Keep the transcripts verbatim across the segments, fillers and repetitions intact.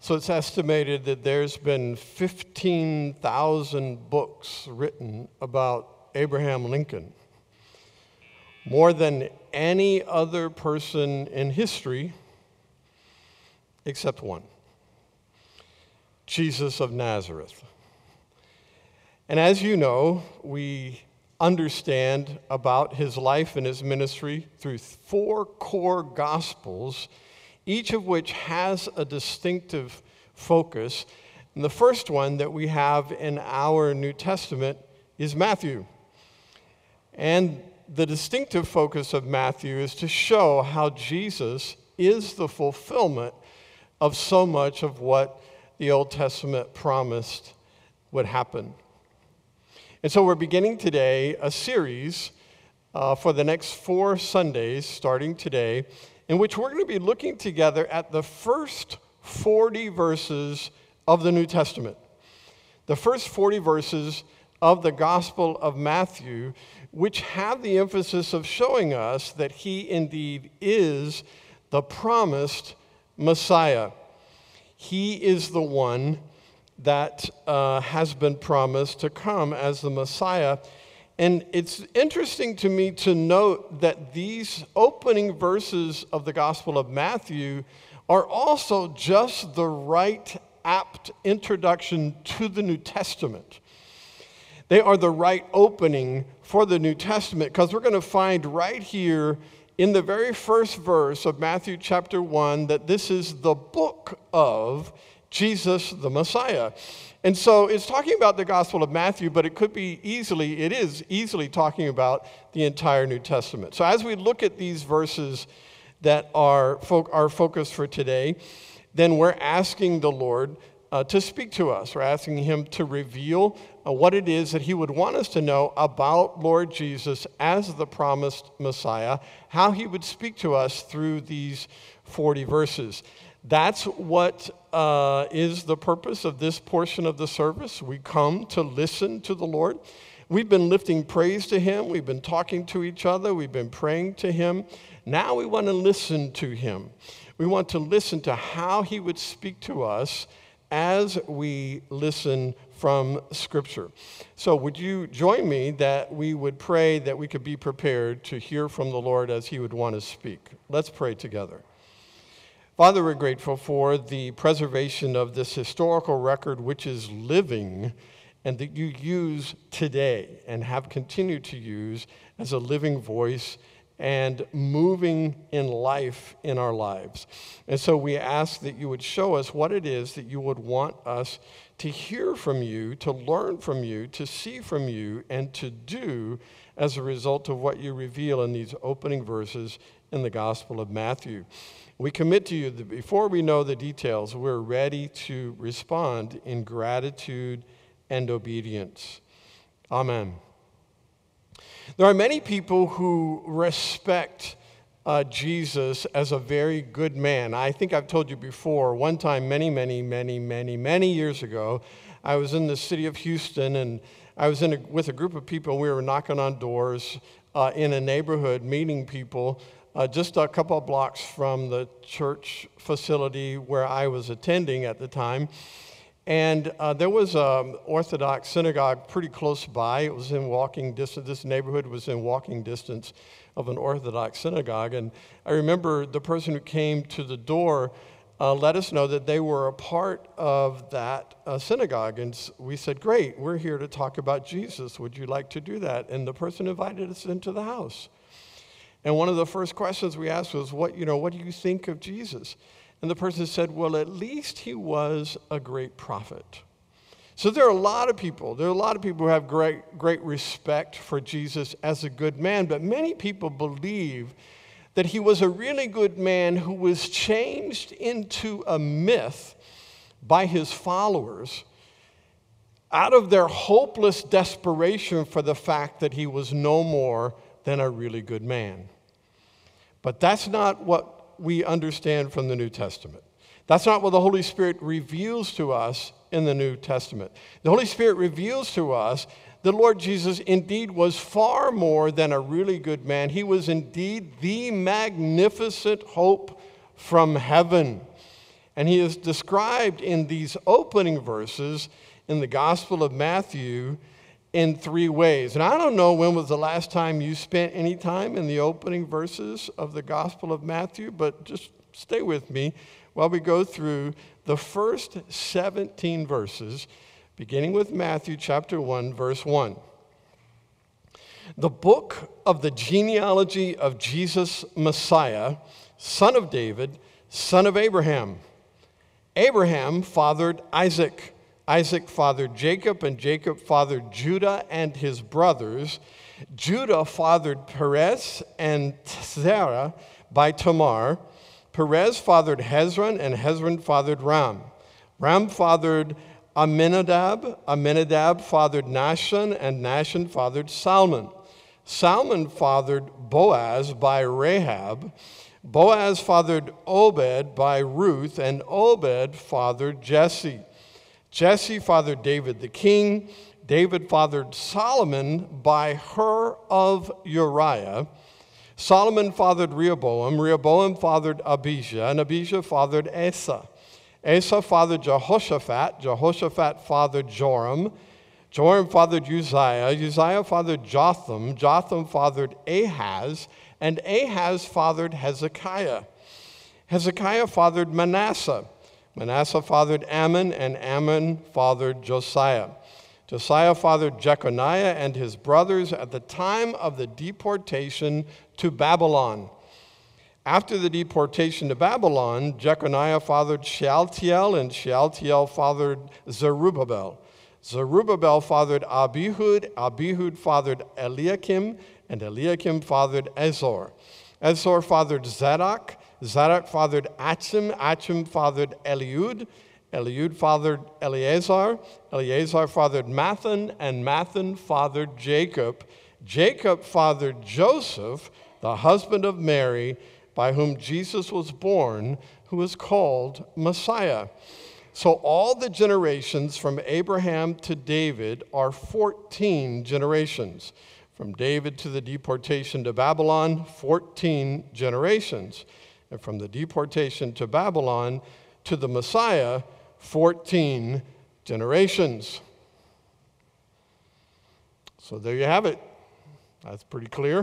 So it's estimated that there's been fifteen thousand books written about Abraham Lincoln, more than any other person in history except one, Jesus of Nazareth. And as you know, we understand about his life and his ministry through four core gospels, each of which has a distinctive focus. And the first one that we have in our New Testament is Matthew. And the distinctive focus of Matthew is to show how Jesus is the fulfillment of so much of what the Old Testament promised would happen. And so we're beginning today a series uh, for the next four Sundays, starting today, in which we're going to be looking together at the first forty verses of the New Testament. The first forty verses of the Gospel of Matthew, which have the emphasis of showing us that he indeed is the promised Messiah. He is the one that uh, has been promised to come as the Messiah. And it's interesting to me to note that these opening verses of the Gospel of Matthew are also just the right, apt introduction to the New Testament. They are the right opening for the New Testament, because we're going to find right here in the very first verse of Matthew chapter one that this is the book of Jesus the Messiah. And so it's talking about the Gospel of Matthew, but it could be easily, it is easily talking about the entire New Testament. So as we look at these verses that are fo- our focus for today, then we're asking the Lord uh, to speak to us. We're asking him to reveal uh, what it is that he would want us to know about Lord Jesus as the promised Messiah, how he would speak to us through these forty verses. That's what uh, is the purpose of this portion of the service. We come to listen to the Lord. We've been lifting praise to him. We've been talking to each other. We've been praying to him. Now we want to listen to him. We want to listen to how he would speak to us as we listen from Scripture. So would you join me that we would pray that we could be prepared to hear from the Lord as he would want to speak? Let's pray together. Father, we're grateful for the preservation of this historical record which is living and that you use today and have continued to use as a living voice and moving in life in our lives. And so we ask that you would show us what it is that you would want us to hear from you, to learn from you, to see from you, and to do as a result of what you reveal in these opening verses in the Gospel of Matthew. We commit to you that before we know the details, we're ready to respond in gratitude and obedience. Amen. There are many people who respect uh, Jesus as a very good man. I think I've told you before, one time many, many, many, many, many years ago, I was in the city of Houston, and I was in a, with a group of people. We were knocking on doors uh, in a neighborhood, meeting people, Uh, just a couple of blocks from the church facility where I was attending at the time. And uh, there was an Orthodox synagogue pretty close by. It was in walking distance. This neighborhood was in walking distance of an Orthodox synagogue. And I remember the person who came to the door uh, let us know that they were a part of that uh, synagogue. And we said, great, we're here to talk about Jesus. Would you like to do that? And the person invited us into the house. And one of the first questions we asked was, what, you know, what do you think of Jesus? And the person said, well, at least he was a great prophet. So there are a lot of people, there are a lot of people who have great, great respect for Jesus as a good man, but many people believe that he was a really good man who was changed into a myth by his followers out of their hopeless desperation for the fact that he was no more than a really good man. But that's not what we understand from the New Testament. That's not what the Holy Spirit reveals to us in the New Testament. The Holy Spirit reveals to us the Lord Jesus indeed was far more than a really good man. He was indeed the magnificent hope from heaven. And he is described in these opening verses in the Gospel of Matthew in three ways. And I don't know when was the last time you spent any time in the opening verses of the Gospel of Matthew, but just stay with me while we go through the first seventeen verses, beginning with Matthew chapter one, verse one. The book of the genealogy of Jesus Messiah, son of David, son of Abraham. Abraham fathered Isaac. Isaac fathered Jacob, and Jacob fathered Judah and his brothers. Judah fathered Perez and Zerah by Tamar. Perez fathered Hezron, and Hezron fathered Ram. Ram fathered Aminadab. Aminadab fathered Nahshon, and Nahshon fathered Salmon. Salmon fathered Boaz by Rahab. Boaz fathered Obed by Ruth, and Obed fathered Jesse. Jesse fathered David the king. David fathered Solomon by her of Uriah. Solomon fathered Rehoboam. Rehoboam fathered Abijah, and Abijah fathered Asa. Asa fathered Jehoshaphat. Jehoshaphat fathered Joram. Joram fathered Uzziah. Uzziah fathered Jotham. Jotham fathered Ahaz, and Ahaz fathered Hezekiah. Hezekiah fathered Manasseh. Manasseh fathered Ammon, and Ammon fathered Josiah. Josiah fathered Jeconiah and his brothers at the time of the deportation to Babylon. After the deportation to Babylon, Jeconiah fathered Shealtiel, and Shealtiel fathered Zerubbabel. Zerubbabel fathered Abihud. Abihud fathered Eliakim, and Eliakim fathered Azor. Azor fathered Zadok. Zadok fathered Achim. Achim fathered Eliud. Eliud fathered Eleazar. Eleazar fathered Mathan, and Mathan fathered Jacob. Jacob fathered Joseph, the husband of Mary, by whom Jesus was born, who is called Messiah. So all the generations from Abraham to David are fourteen generations. From David to the deportation to Babylon, fourteen generations. And from the deportation to Babylon to the Messiah, fourteen generations. So there you have it. That's pretty clear.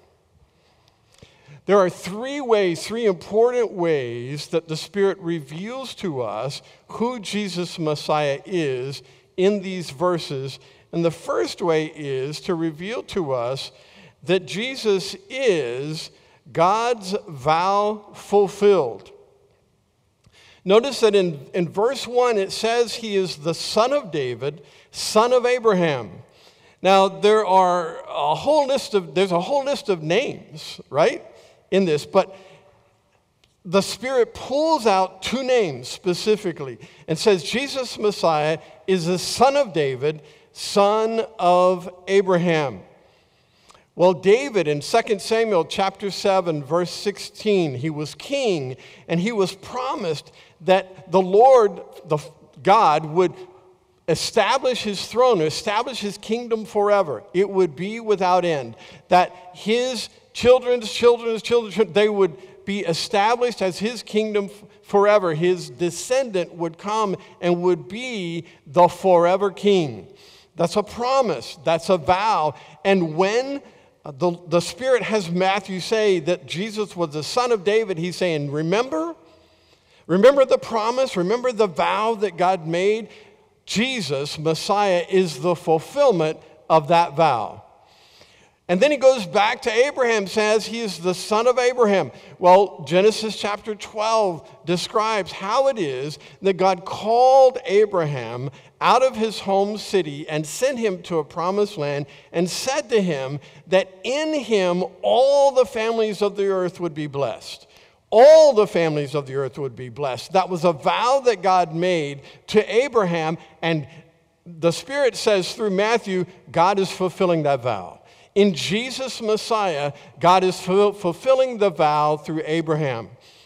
There are three ways, three important ways that the Spirit reveals to us who Jesus Messiah is in these verses. And the first way is to reveal to us that Jesus is God's vow fulfilled. Notice that in, in verse one it says he is the son of David, son of Abraham. Now there are a whole list of there's a whole list of names, right, in this, but the Spirit pulls out two names specifically and says Jesus Messiah is the son of David, son of Abraham. Well, David in Second Samuel chapter seven, verse sixteen, he was king, and he was promised that the Lord, the God, would establish his throne, establish his kingdom forever. It would be without end. That his children's children's children, they would be established as his kingdom forever. His descendant would come and would be the forever king. That's a promise. That's a vow. And when The, the Spirit has Matthew say that Jesus was the son of David, he's saying, remember? Remember the promise? Remember the vow that God made? Jesus, Messiah, is the fulfillment of that vow. And then he goes back to Abraham, says he is the son of Abraham. Well, Genesis chapter twelve describes how it is that God called Abraham out of his home city and sent him to a promised land and said to him that in him all the families of the earth would be blessed. All the families of the earth would be blessed. That was a vow that God made to Abraham, and the Spirit says through Matthew, God is fulfilling that vow. In Jesus Messiah, God is fulfilling the vow through Abraham.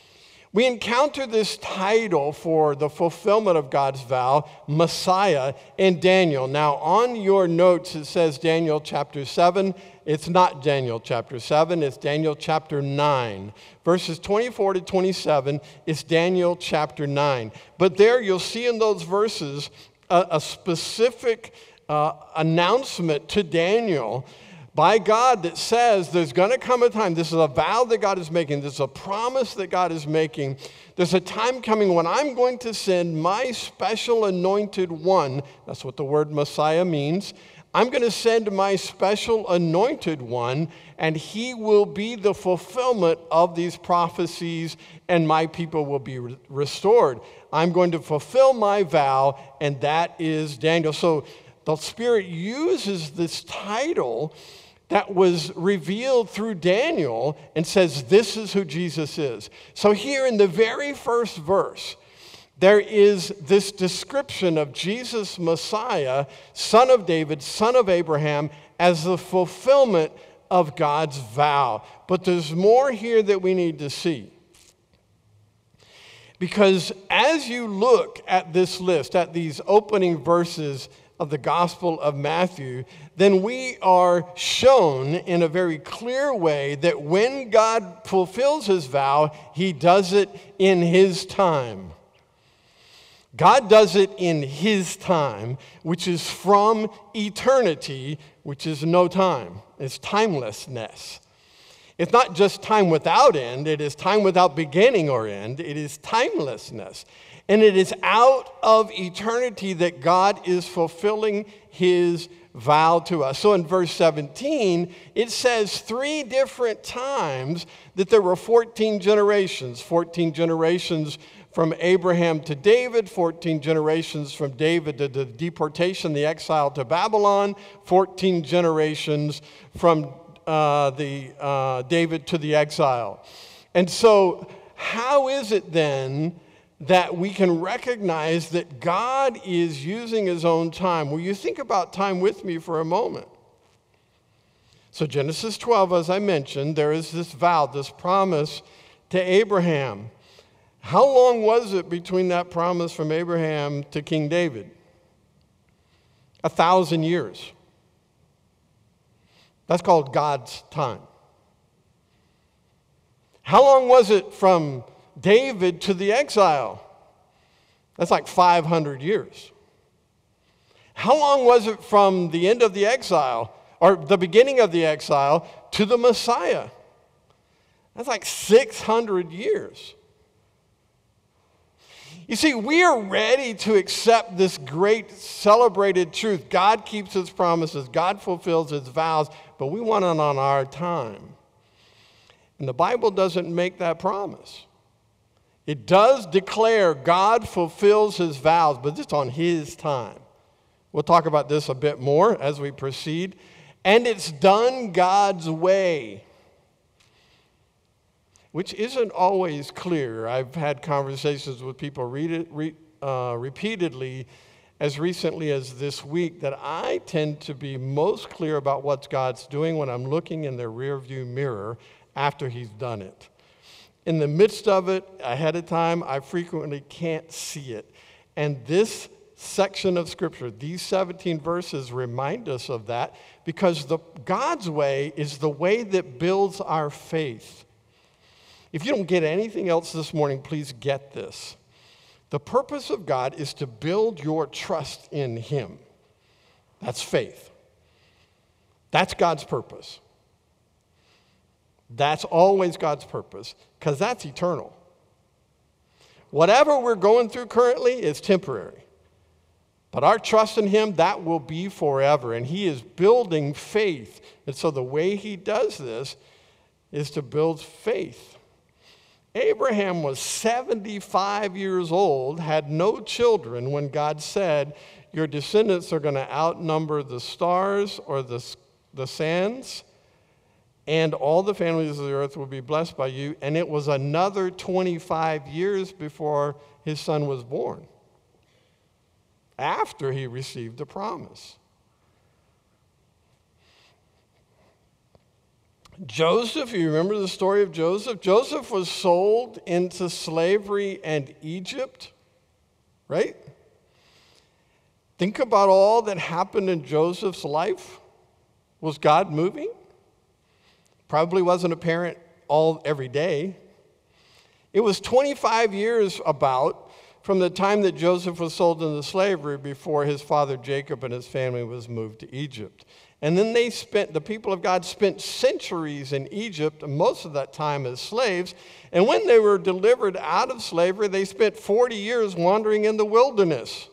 We encounter this title for the fulfillment of God's vow, Messiah, in Daniel. Now, on your notes, it says Daniel chapter seven. It's not Daniel chapter seven, it's Daniel chapter nine. Verses twenty-four to twenty-seven is Daniel chapter nine. But there you'll see in those verses a, a specific uh, announcement to Daniel by God that says there's going to come a time, this is a vow that God is making, this is a promise that God is making. There's a time coming when I'm going to send my special anointed one. That's what the word Messiah means. I'm going to send my special anointed one, and he will be the fulfillment of these prophecies, and my people will be re- restored. I'm going to fulfill my vow, and that is Daniel. So the Spirit uses this title that was revealed through Daniel and says, this is who Jesus is. So here in the very first verse, there is this description of Jesus, Messiah, son of David, son of Abraham, as the fulfillment of God's vow. But there's more here that we need to see. Because as you look at this list, at these opening verses of the Gospel of Matthew, then we are shown in a very clear way that when God fulfills his vow, he does it in his time. God does it in his time, which is from eternity, which is no time. It's timelessness. It's not just time without end. It is time without beginning or end. It is timelessness. And it is out of eternity that God is fulfilling his vow to us. So in verse seventeen, it says three different times that there were fourteen generations. fourteen generations from Abraham to David, fourteen generations from David to the deportation, the exile to Babylon, fourteen generations from uh, the uh, David to the exile. And so how is it then that we can recognize that God is using his own time? Will you think about time with me for a moment? So Genesis twelve, as I mentioned, there is this vow, this promise to Abraham. How long was it between that promise from Abraham to King David? A thousand years. That's called God's time. How long was it from David to the exile? That's like five hundred years. How long was it from the end of the exile, or the beginning of the exile, to the Messiah? That's like six hundred years. You see, we are ready to accept this great celebrated truth. God keeps his promises. God fulfills his vows, but we want it on our time. And the Bible doesn't make that promise. It does declare God fulfills his vows, but it's on his time. We'll talk about this a bit more as we proceed. And it's done God's way, which isn't always clear. I've had conversations with people read it, re, uh, repeatedly as recently as this week that I tend to be most clear about what God's doing when I'm looking in the rearview mirror after he's done it. In the midst of it, ahead of time, I frequently can't see it. And this section of Scripture, these seventeen verses, remind us of that, because the, God's way is the way that builds our faith. If you don't get anything else this morning, please get this. The purpose of God is to build your trust in him. That's faith. That's God's purpose. That's always God's purpose, because that's eternal. Whatever we're going through currently is temporary. But our trust in him, that will be forever. And he is building faith. And so the way he does this is to build faith. Abraham was seventy-five years old, had no children when God said, your descendants are going to outnumber the stars or the, the sands, and all the families of the earth will be blessed by you. And it was another twenty-five years before his son was born, after he received the promise. Joseph, you remember the story of Joseph? Joseph was sold into slavery and Egypt, right? Think about all that happened in Joseph's life. Was God moving? Probably wasn't apparent all every day. It was twenty-five years about from the time that Joseph was sold into slavery before his father Jacob and his family was moved to Egypt. And then they spent, the people of God spent centuries in Egypt, most of that time as slaves. And when they were delivered out of slavery, they spent forty years wandering in the wilderness.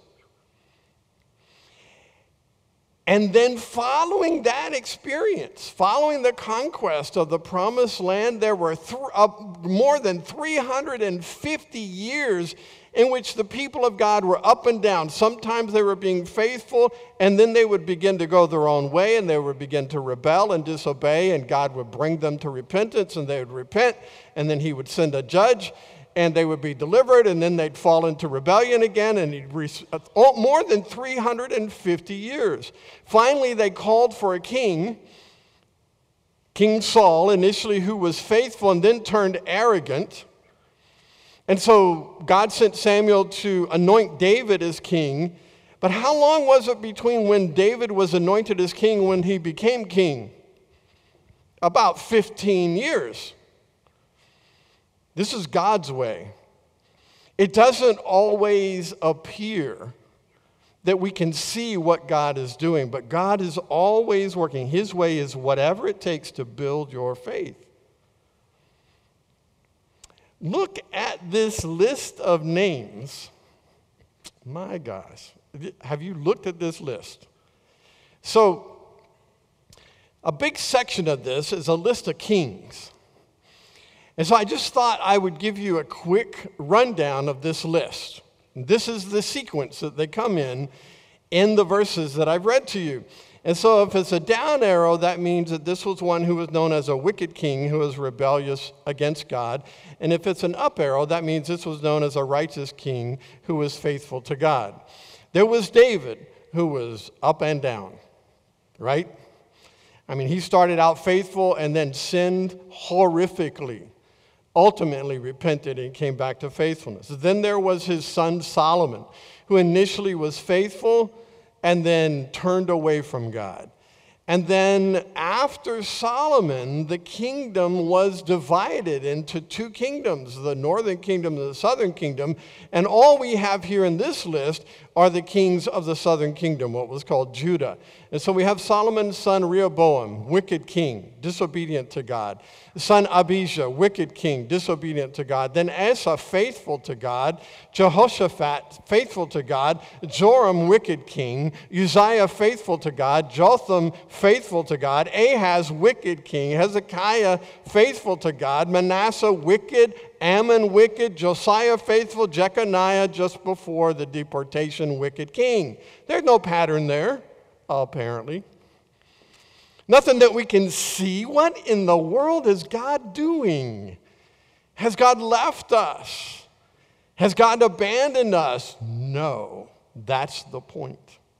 And then following that experience, following the conquest of the promised land, there were th- uh, more than three hundred fifty years in which the people of God were up and down. Sometimes they were being faithful, and then they would begin to go their own way, and they would begin to rebel and disobey, and God would bring them to repentance, and they would repent, and then he would send a judge, and they would be delivered, and then they'd fall into rebellion again, and he'd re- more than three hundred fifty years. Finally, they called for a king, King Saul, initially, who was faithful and then turned arrogant. And so God sent Samuel to anoint David as king. But how long was it between when David was anointed as king and when he became king? About fifteen years. This is God's way. It doesn't always appear that we can see what God is doing, but God is always working. His way is whatever it takes to build your faith. Look at this list of names. My gosh, have you looked at this list? So, a big section of this is a list of kings. And so I just thought I would give you a quick rundown of this list. This is the sequence that they come in in the verses that I've read to you. And so if it's a down arrow, that means that this was one who was known as a wicked king who was rebellious against God. And if it's an up arrow, that means this was known as a righteous king who was faithful to God. There was David, who was up and down, right? I mean, he started out faithful and then sinned horrifically. Ultimately repented and came back to faithfulness. Then there was his son Solomon, who initially was faithful and then turned away from God. And then after Solomon, the kingdom was divided into two kingdoms, the northern kingdom and the southern kingdom. And all we have here in this list are the kings of the southern kingdom, what was called Judah. And so we have Solomon's son Rehoboam, wicked king, disobedient to God. Son Abijah, wicked king, disobedient to God. Then Asa, faithful to God. Jehoshaphat, faithful to God. Joram, wicked king. Uzziah, faithful to God. Jotham, faithful to God. Ahaz, wicked king. Hezekiah, faithful to God. Manasseh, wicked. Ammon, wicked. Josiah, faithful. Jeconiah, just before the deportation, wicked king. There's no pattern there, apparently. Nothing that we can see. What in the world is God doing? Has God left us? Has God abandoned us? No, that's the point.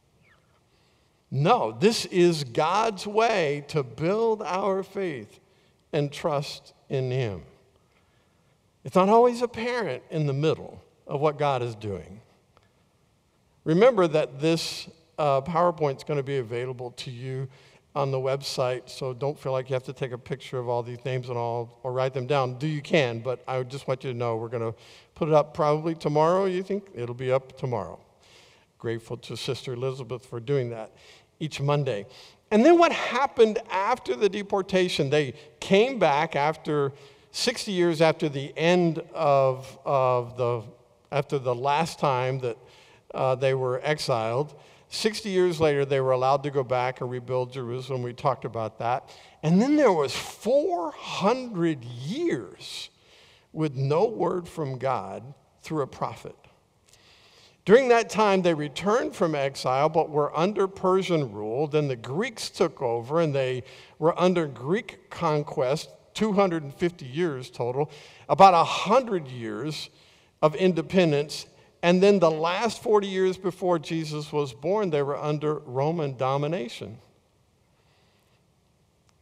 No, this is God's way to build our faith and trust in Him. It's not always apparent in the middle of what God is doing. Remember that this uh, PowerPoint is going to be available to you on the website, so don't feel like you have to take a picture of all these names and all, or write them down. Do you can, but I would just want you to know we're going to put it up probably tomorrow, you think? It'll be up tomorrow. Grateful to Sister Elizabeth for doing that each Monday. And then what happened after the deportation? They came back after sixty years after the end of, of the, after the last time that uh, they were exiled. sixty years later, they were allowed to go back and rebuild Jerusalem. We talked about that. And then there was four hundred years with no word from God through a prophet. During that time, they returned from exile, but were under Persian rule. Then the Greeks took over, and they were under Greek conquest, two hundred fifty years total, about one hundred years of independence. And then the last forty years before Jesus was born, they were under Roman domination.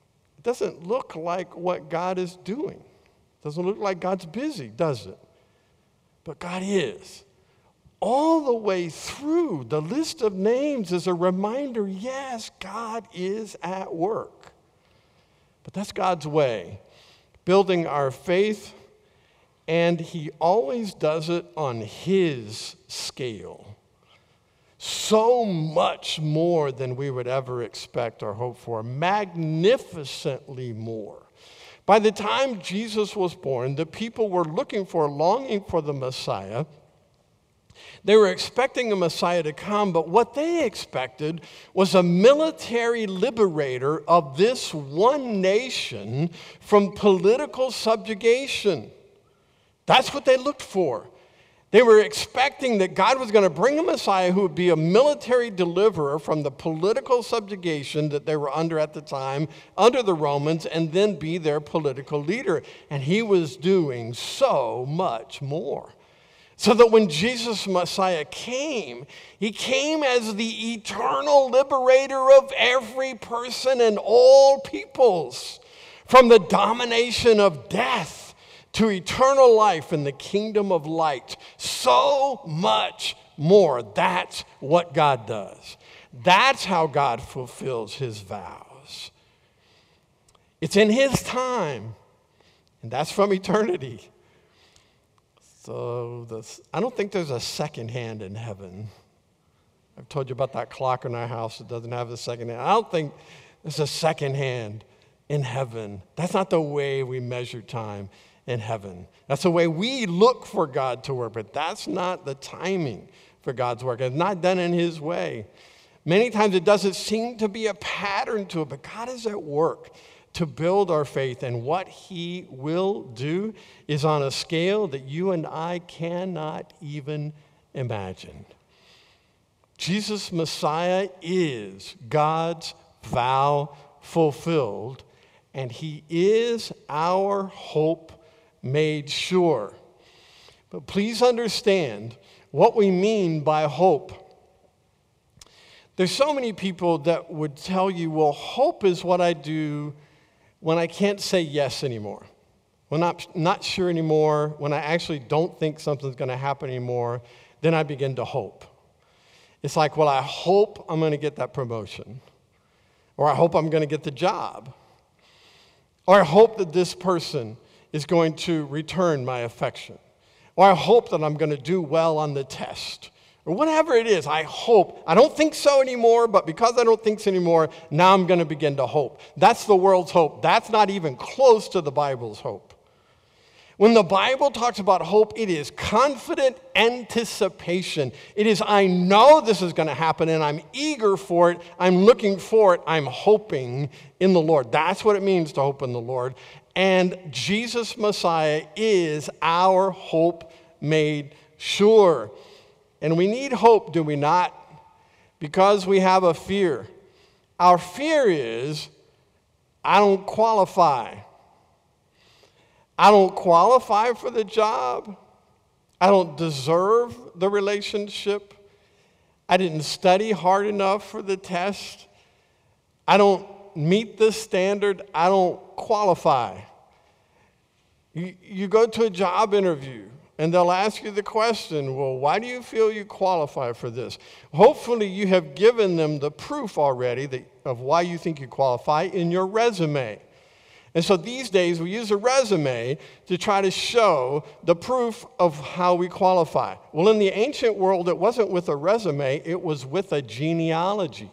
doesn't look like what God is doing. Doesn't look like God's busy, does it? But God is. All the way through, the list of names is a reminder, yes, God is at work. But that's God's way, building our faith, and he always does it on his scale. So much more than we would ever expect or hope for, magnificently more. By the time Jesus was born, the people were looking for, longing for the Messiah. They were expecting a Messiah to come, but what they expected was a military liberator of this one nation from political subjugation. That's what they looked for. They were expecting that God was going to bring a Messiah who would be a military deliverer from the political subjugation that they were under at the time, under the Romans, and then be their political leader. And he was doing so much more. So that when Jesus Messiah came, he came as the eternal liberator of every person and all peoples from the domination of death to eternal life in the kingdom of light. So much more. That's what God does. That's how God fulfills his vows. It's in his time, and that's from eternity. So this, I don't think there's a second hand in heaven. I've told you about that clock in our house that doesn't have a second hand. I don't think there's a second hand in heaven. That's not the way we measure time in heaven. That's the way we look for God to work, but that's not the timing for God's work. It's not done in his way. Many times it doesn't seem to be a pattern to it, but God is at work to build our faith, and what he will do is on a scale that you and I cannot even imagine. Jesus Messiah is God's vow fulfilled, and he is our hope made sure. But please understand what we mean by hope. There's so many people that would tell you, well, hope is what I do when I can't say yes anymore, when I'm not sure anymore, when I actually don't think something's going to happen anymore, then I begin to hope. It's like, well, I hope I'm going to get that promotion, or I hope I'm going to get the job, or I hope that this person is going to return my affection, or I hope that I'm going to do well on the test, or whatever it is. I hope. I don't think so anymore, but because I don't think so anymore, now I'm going to begin to hope. That's the world's hope. That's not even close to the Bible's hope. When the Bible talks about hope, it is confident anticipation. It is, I know this is going to happen, and I'm eager for it. I'm looking for it. I'm hoping in the Lord. That's what it means to hope in the Lord. And Jesus Messiah is our hope made sure. And we need hope, do we not? Because we have a fear. Our fear is, I don't qualify. I don't qualify for the job. I don't deserve the relationship. I didn't study hard enough for the test. I don't meet the standard. I don't qualify. You, you go to a job interview, and they'll ask you the question, well, why do you feel you qualify for this? Hopefully you have given them the proof already that, of why you think you qualify in your resume. And so these days we use a resume to try to show the proof of how we qualify. Well, in the ancient world, it wasn't with a resume, it was with a genealogy.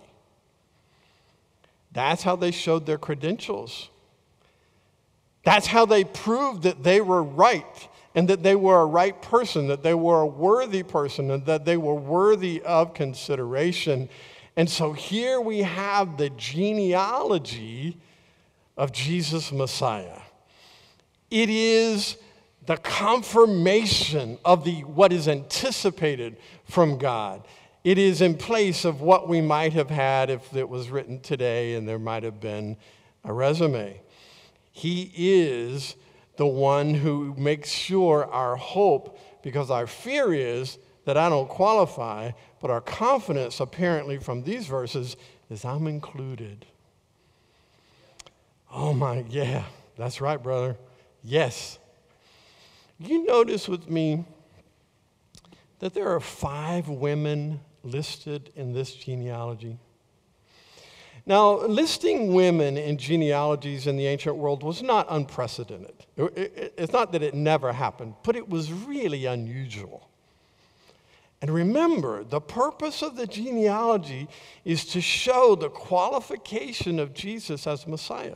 That's how they showed their credentials. That's how they proved that they were right, and that they were a right person, that they were a worthy person, and that they were worthy of consideration. And so here we have the genealogy of Jesus Messiah. It is the confirmation of the what is anticipated from God. It is in place of what we might have had if it was written today and there might have been a resume. He is the one who makes sure our hope, because our fear is that I don't qualify, but our confidence apparently from these verses is I'm included. Oh my, yeah, that's right, brother. Yes. You notice with me that there are five women listed in this genealogy. Now, listing women in genealogies in the ancient world was not unprecedented. It's not that it never happened, but it was really unusual. And remember, the purpose of the genealogy is to show the qualification of Jesus as Messiah.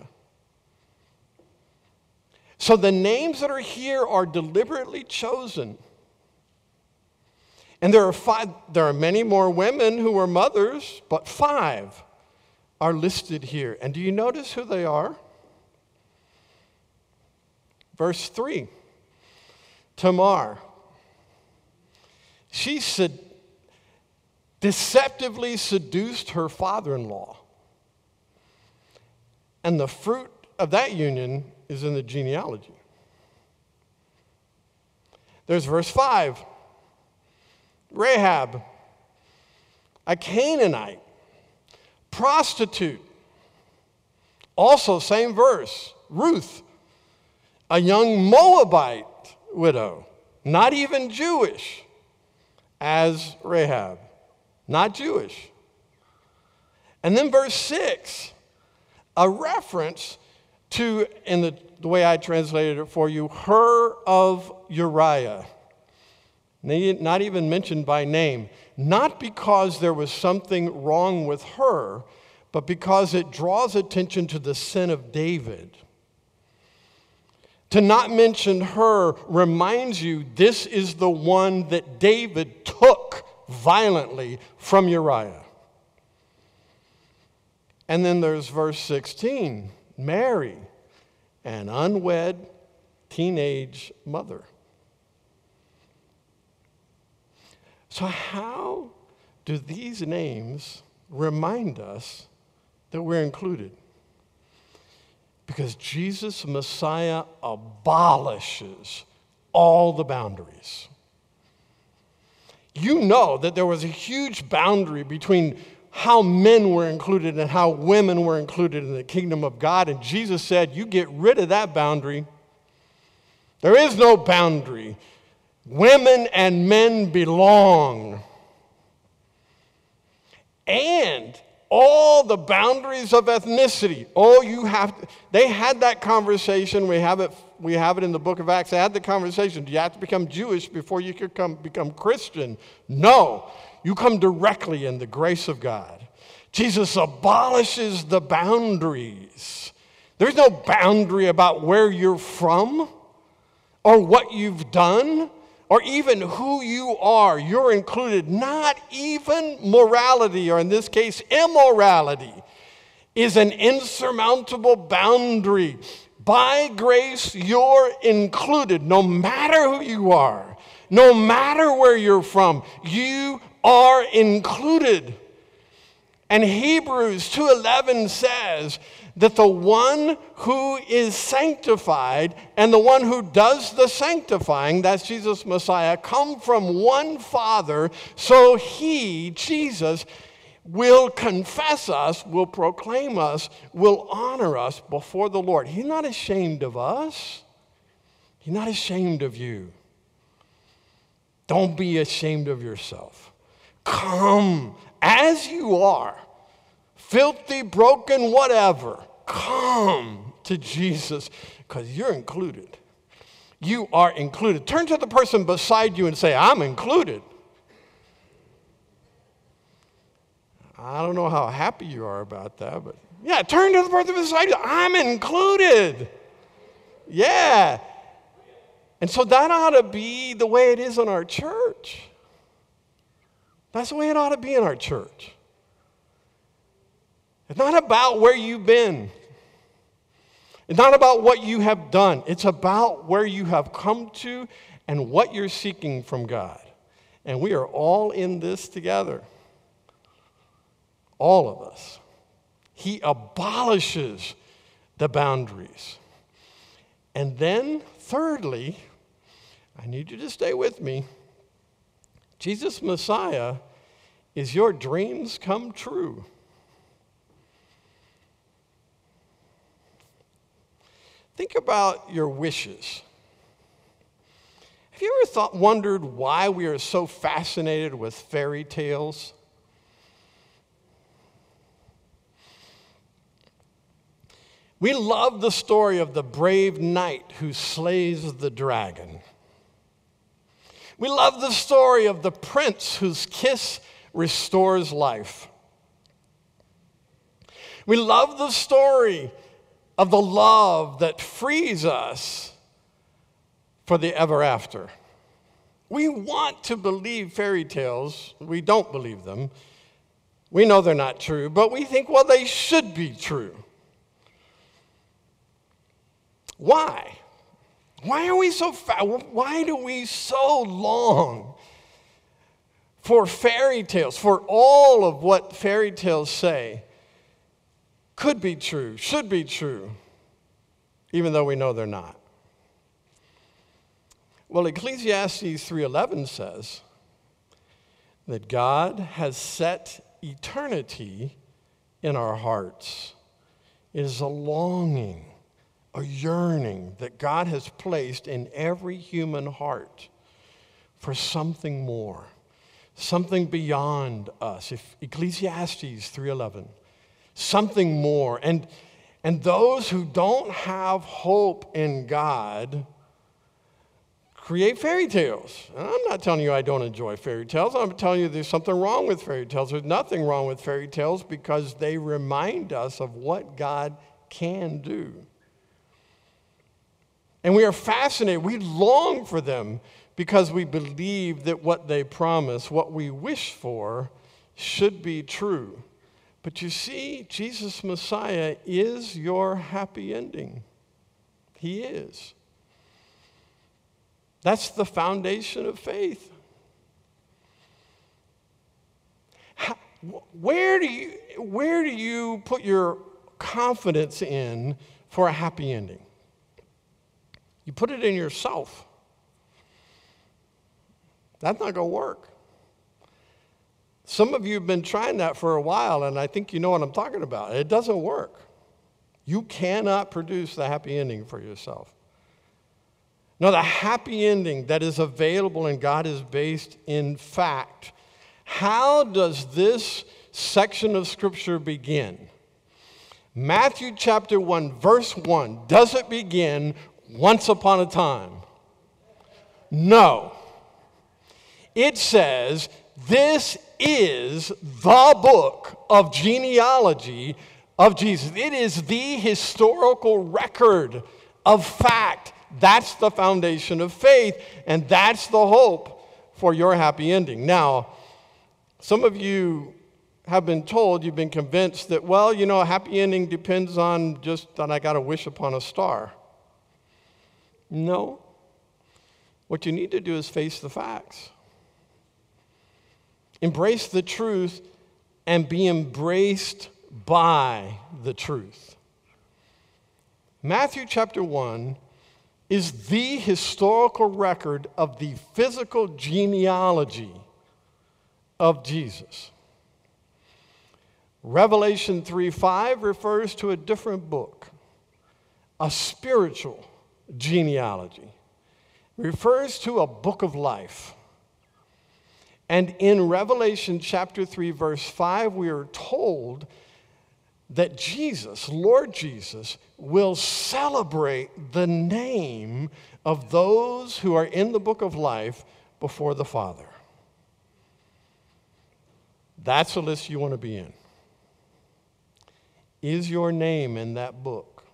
So the names that are here are deliberately chosen. And there are five, there are many more women who are mothers, but five are listed here. And do you notice who they are? Verse three, Tamar. She sed- deceptively seduced her father-in-law. And the fruit of that union is in the genealogy. There's verse five. Rahab, a Canaanite, prostitute. Also, same verse. Ruth, a young Moabite widow, not even Jewish, as Rahab, not Jewish. And then verse six, a reference to, in the, the way I translated it for you, her of Uriah. Not even mentioned by name, not because there was something wrong with her, but because it draws attention to the sin of David. To not mention her reminds you this is the one that David took violently from Uriah. And then there's verse sixteen, Mary, an unwed teenage mother. So how do these names remind us that we're included? Because Jesus, Messiah, abolishes all the boundaries. You know that there was a huge boundary between how men were included and how women were included in the kingdom of God. And Jesus said, you get rid of that boundary. There is no boundary. Women and men belong. And all the boundaries of ethnicity, oh, you have to, they had that conversation. We have it, we have it in the book of Acts. They had the conversation. Do you have to become Jewish before you could come, become Christian? No. You come directly in the grace of God. Jesus abolishes the boundaries. There's no boundary about where you're from or what you've done, or even who you are. You're included. Not even morality, or in this case, immorality, is an insurmountable boundary. By grace, you're included. No matter who you are, no matter where you're from, you are included. And Hebrews two eleven says that the one who is sanctified and the one who does the sanctifying, that's Jesus Messiah, come from one Father, so he, Jesus, will confess us, will proclaim us, will honor us before the Lord. He's not ashamed of us. He's not ashamed of you. Don't be ashamed of yourself. Come as you are. Filthy, broken, whatever, come to Jesus because you're included. You are included. Turn to the person beside you and say, I'm included. I don't know how happy you are about that, but yeah, turn to the person beside you. I'm included. Yeah. And so that ought to be the way it is in our church. That's the way it ought to be in our church. It's not about where you've been. It's not about what you have done. It's about where you have come to and what you're seeking from God. And we are all in this together. All of us. He abolishes the boundaries. And then, thirdly, I need you to stay with me. Jesus Messiah is your dreams come true. Think about your wishes. Have you ever thought, wondered why we are so fascinated with fairy tales? We love the story of the brave knight who slays the dragon. We love the story of the prince whose kiss restores life. We love the story of the love that frees us for the ever after. We want to believe fairy tales. We don't believe them. We know they're not true, but we think, well, they should be true. Why? Why are we so fa- why do we so long for fairy tales, for all of what fairy tales say could be true, should be true, even though we know they're not? Well, Ecclesiastes three eleven says that God has set eternity in our hearts. It is a longing, a yearning that God has placed in every human heart for something more, something beyond us. If Ecclesiastes three eleven, something more. And, and those who don't have hope in God create fairy tales. And I'm not telling you I don't enjoy fairy tales. I'm telling you there's something wrong with fairy tales. There's nothing wrong with fairy tales because they remind us of what God can do. And we are fascinated. We long for them because we believe that what they promise, what we wish for, should be true. But you see, Jesus Messiah is your happy ending. He is. That's the foundation of faith. How, where do you, where do you put your confidence in for a happy ending? You put it in yourself. That's not going to work. Some of you have been trying that for a while, and I think you know what I'm talking about. It doesn't work. You cannot produce the happy ending for yourself. No, the happy ending that is available in God is based in fact. How does this section of Scripture begin? Matthew chapter one, verse one. Does it begin once upon a time? No. It says, this is the book of genealogy of Jesus. It is the historical record of fact. That's the foundation of faith, and that's the hope for your happy ending. Now, some of you have been told, you've been convinced that, well, you know, a happy ending depends on just that I got to wish upon a star. No. What you need to do is face the facts. Embrace the truth and be embraced by the truth. Matthew chapter one is the historical record of the physical genealogy of Jesus. Revelation three five refers to a different book, a spiritual genealogy. It refers to a book of life. And in Revelation chapter three, verse five, we are told that Jesus, Lord Jesus, will celebrate the name of those who are in the book of life before the Father. That's a list you want to be in. Is your name in that book?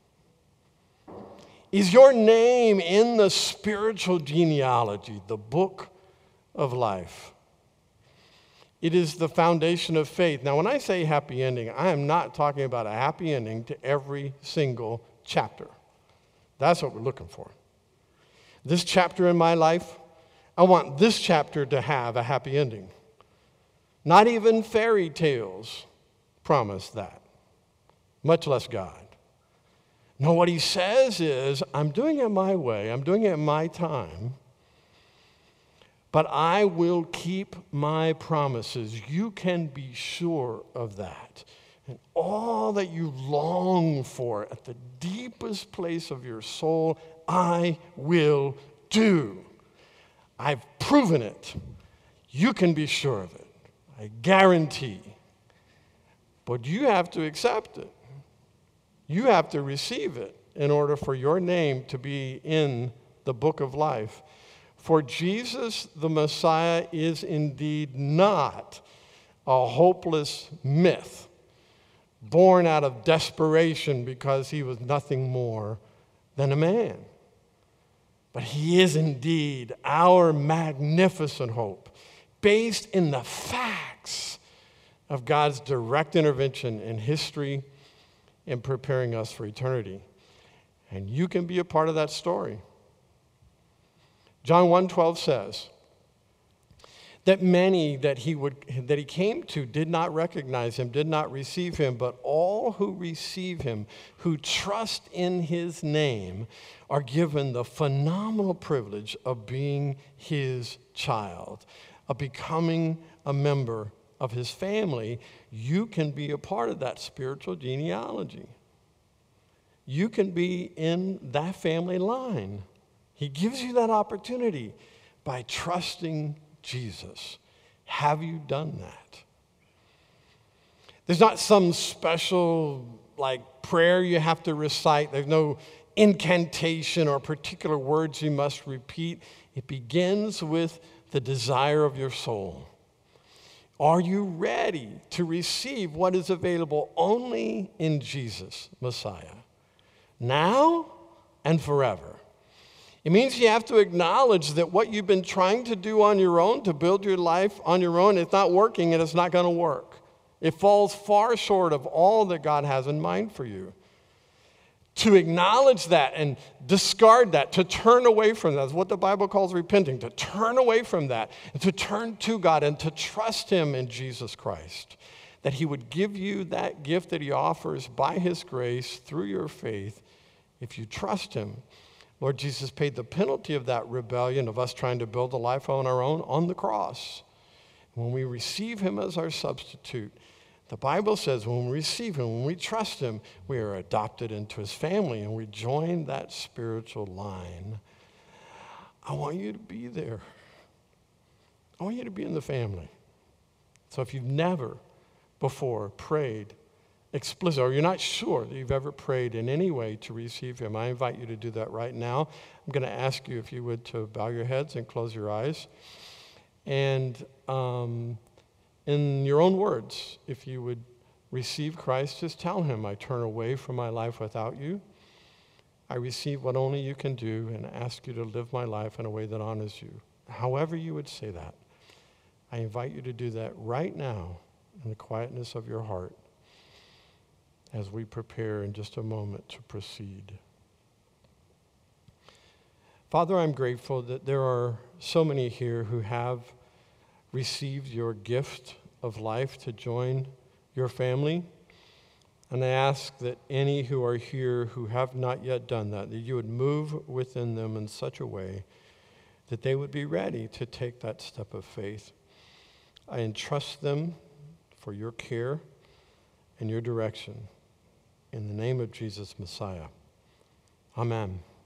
Is your name in the spiritual genealogy, the book of life? It is the foundation of faith. Now, when I say happy ending, I am not talking about a happy ending to every single chapter. That's what we're looking for. This chapter in my life, I want this chapter to have a happy ending. Not even fairy tales promise that, much less God. No, what he says is, I'm doing it my way, I'm doing it in my time, but I will keep my promises. You can be sure of that. and all that you long for at the deepest place of your soul, I will do. I've proven it. You can be sure of it. I guarantee. But you have to accept it. You have to receive it in order for your name to be in the book of life. For Jesus, the Messiah, is indeed not a hopeless myth, born out of desperation because he was nothing more than a man. But he is indeed our magnificent hope, based in the facts of God's direct intervention in history in preparing us for eternity. And you can be a part of that story. John one twelve says that many that he would that he came to did not recognize him, did not receive him, but all who receive him, who trust in his name, are given the phenomenal privilege of being his child, of becoming a member of his family. You can be a part of that spiritual genealogy. You can be in that family line. He gives you that opportunity by trusting Jesus. Have you done that? There's not some special like prayer you have to recite. There's no incantation or particular words you must repeat. It begins with the desire of your soul. Are you ready to receive what is available only in Jesus, Messiah, now and forever? It means you have to acknowledge that what you've been trying to do on your own, to build your life on your own, it's not working and it's not going to work. It falls far short of all that God has in mind for you. To acknowledge that and discard that, to turn away from that, is what the Bible calls repenting, to turn away from that, and to turn to God and to trust him in Jesus Christ, that he would give you that gift that he offers by his grace through your faith if you trust him. Lord Jesus paid the penalty of that rebellion of us trying to build a life on our own on the cross. When we receive him as our substitute, the Bible says when we receive him, when we trust him, we are adopted into his family and we join that spiritual line. I want you to be there. I want you to be in the family. So if you've never before prayed explicitly, or you're not sure that you've ever prayed in any way to receive him, I invite you to do that right now. I'm going to ask you, if you would, to bow your heads and close your eyes. And um, in your own words, if you would receive Christ, just tell him, I turn away from my life without you. I receive what only you can do and ask you to live my life in a way that honors you. However you would say that, I invite you to do that right now in the quietness of your heart as we prepare in just a moment to proceed. Father, I'm grateful that there are so many here who have received your gift of life to join your family. And I ask that any who are here who have not yet done that, that you would move within them in such a way that they would be ready to take that step of faith. I entrust them for your care and your direction. In the name of Jesus, Messiah. Amen.